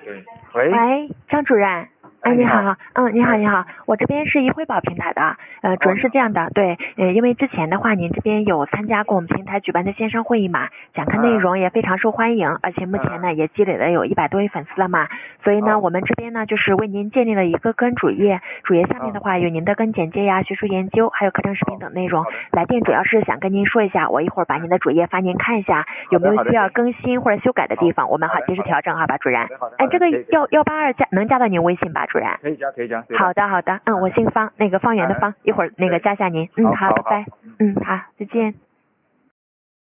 对，喂， 喂，张主任。哎，你好，你好，你好，我这边是易辉宝平台的，主任是这样的，对，因为之前的话，您这边有参加过我们平台举办的线上会议嘛，讲课内容也非常受欢迎，而且目前呢也积累了有100多位粉丝了嘛，所以呢，我们这边呢就是为您建立了一个个人主页，主页下面的话有您的个人简介呀、学术研究，还有课程视频等内容。来电主要是想跟您说一下，我一会儿把您的主页发您看一下，有没有需要更新或者修改的地方，我们好及时调整，好吧，主任。哎，这个182能加到您微信吧，主任？ 可以加。 好的，我姓方，那个方圆的方，一会儿那个加下您。好，拜拜。好，再见。